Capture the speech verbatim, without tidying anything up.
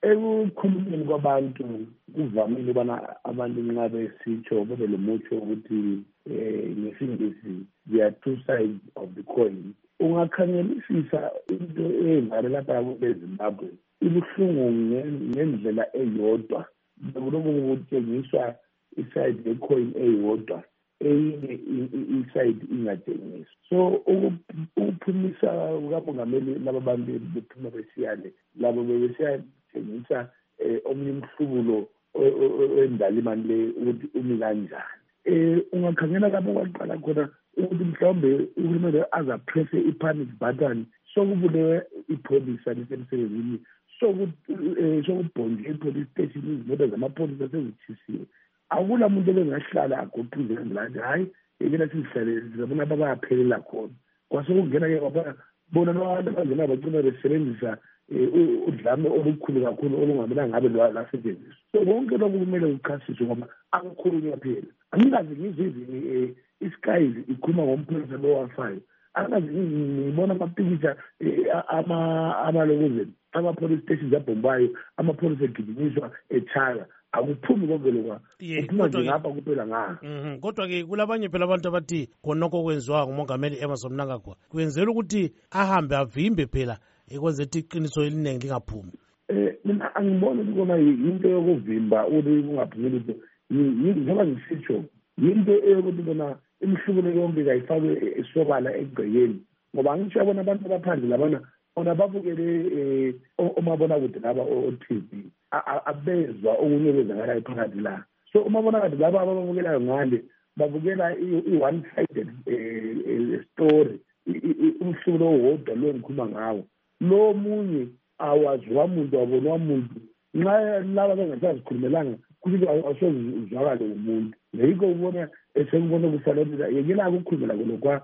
ekukhulumeni kwabantu kuvamile ubana abantu nxa besitsho bebe lomutsho ukuthi um ngesingisi there are two sides of the coin. Ungakhangelisisa into eyenzakale lapha kweZimbabwe ibuhlungu ngendlela eyodwa, bekulokhu kutshengiswa iside yecoin eyodwa, eyinye iside ingatshengiswa. So ukuphumisa kukamongameli laba bantu bephuma besiyale labo bebesiyatshengisa omunye umhlubulo wendala imali le ukuthi umi kanjani. Um ungakhangela lapho kwaqala khona ukuthi mhlawumbe uhulumende azapresse i-panic button sokubulewe ipholisa lisemsebenzini, sokubhonjwe i-police station, izimoto zamapholisa sezithisiwe. Akula muntu ebengahlala agoqize kanjani, hayi yekela sizihlalele sizabona abaphelela khona. Kwasekungena-ke bona nabantu abangena bagcina besebenzisa udlame olukhulu kakhulu olungamelanga ngabe lwasetshenziswa. So konke lokhu kumele kuchasiswe ngoba akukhulunywa phela. Angikaze ngizwe izini iSky ikhuluma ngompholisa lo wafayo. Angikaze ngibona amapikitsha amalokozeni ama-police stations abhombayo, amapholisa egijinyiswa echaya. Akuphumi konke lokwa kuphuma nje ngapha kuphela ngaha. Kodwa-ke kulabanye phela abantu abathi khonokho okwenziwa ngumongameli Emmerson Mnangagwa kwenzela ukuthi ahambe avimbe phela ekwenza ukuthi iqiniso eliningi lingaphumi. Um mina angiboni ukuthi kona yinto yokuvimba ukuthi kungaphumi lutho, njengoba ngisitsho yinto eyokuthi bona imihlubulo yonke kayifakwe esobala egcekeni, ngoba angisho yabona abantu abaphandle labana bona babukele omabonakude laba o-T V abezwa okunye kwenzakalayo phakathi la. So umabonakude laba ababukelayo ngale babukela i-one sided story, umhlubulo owodwa lo engikhuluma ngawo. Lo munye awaziwa muntu wabonwa muntu, nxa laba bengasazikhulumelanga kuthi awusozizwakale umuntu. Yikho ubona esengibona kufanele yekela ukukhulumela kulokwa